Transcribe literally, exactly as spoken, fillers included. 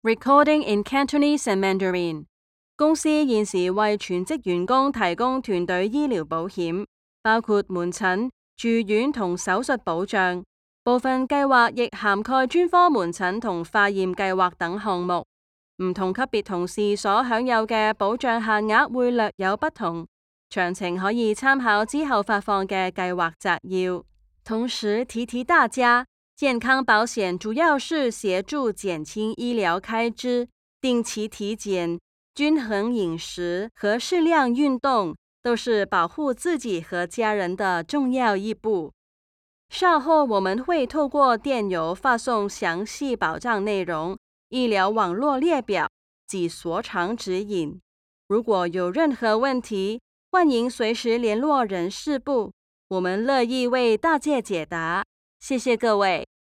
Recording in Cantonese and Mandarin. 公司現時為全職員工提供團隊醫療保險，包括門診、住院同手術保障。部分計劃亦涵蓋專科門診同化驗計劃等項目。唔同級別同事所享有嘅保障限額會略有不同，詳情可以參考之後發放嘅計劃摘要。同時提提大家，健康保險主要是協助減輕醫療開支，定期體檢、均衡飲食和適量運動都是保護自己和家人的重要一步。稍後我們會透過電郵發送詳細保障內容、醫療網絡列表及所長指引。如果有任何問題，歡迎隨時聯絡人事部，我們樂意為大家解答。謝謝各位。